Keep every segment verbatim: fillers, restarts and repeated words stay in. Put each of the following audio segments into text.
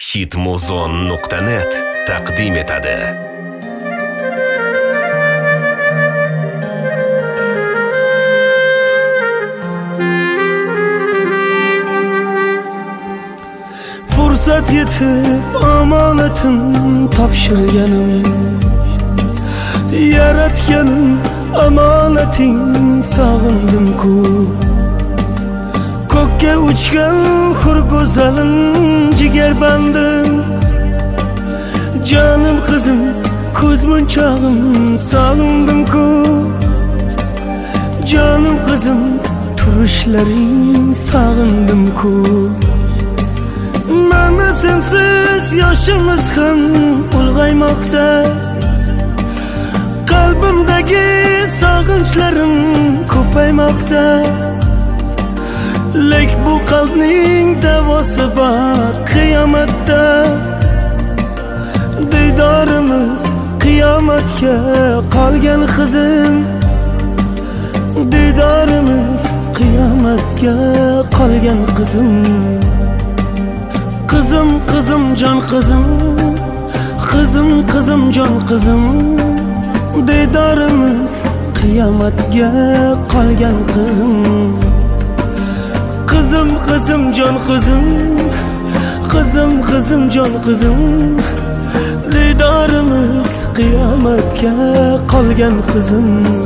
hitmuzon nuqta net taqdim etadi. Fursat yetib omonatin topshirganim, yaratganim omonating sog'indim-ku. Ko'kka uchgan hur go'zalim jigarbandim, jonim qizim ko'z munchog'im sog'indim-ku. Jonim qizim turishlaring sog'indim-ku. Mana sensiz yoshimiz ham ulg'aymoqda, qalbimdagi sog'inchlarim ko'paymoqda. Lek bu qalbning davosi bor qiyomatda. Diydorimiz qiyomatga qolgan qizim, diydorimiz qiyomatga qolgan qizim. Qizim qizim jon qizim, qizim qizim jon qizim, diydorimiz qiyomatga qolgan qizim. Qizim qizim jon qizim, qizim qizim jon qizim, diydorimiz qiyomatga qolgan qizim.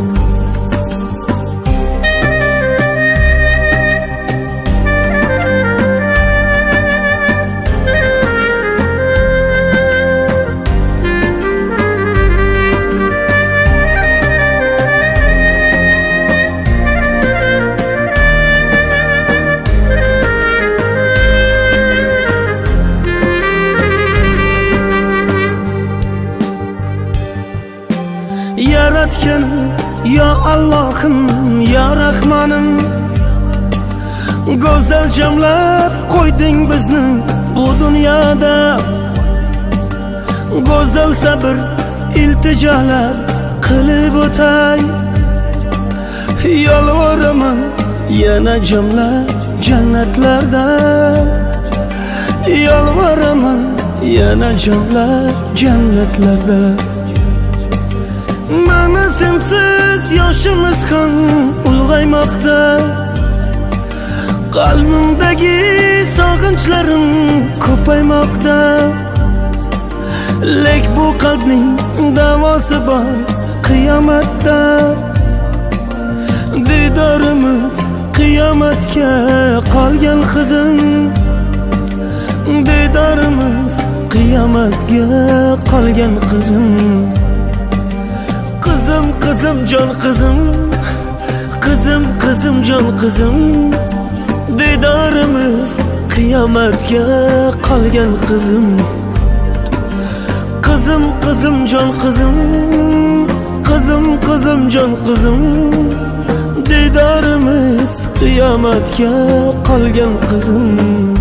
Yaratganim ya Allohim, ya Rahmonim, go'zal jamlab qo'yding bizni bu dunyoda. Go'zal sabr iltijolar qilib o'tay, yolvoraman yana jamlab jannatlarda. Yolvoraman yana jamlab jannatlarda. Mana sensiz yoshimiz ham ulg'aymoqda, qalbimdagi sog'inchlarim ko'paymoqda. Lek bu qalbning davosi bor qiyomatda. Diydorimiz qiyomatga qolgan qizim, diydorimiz qiyomatga qolgan qizim. Qizim qizim jon qizim, qizim qizim jon qizim, diydorimiz qiyomatga qolgan qizim. Qizim qizim jon qizim, qizim qizim jon qizim, diydorimiz qiyomatga qolgan qizim.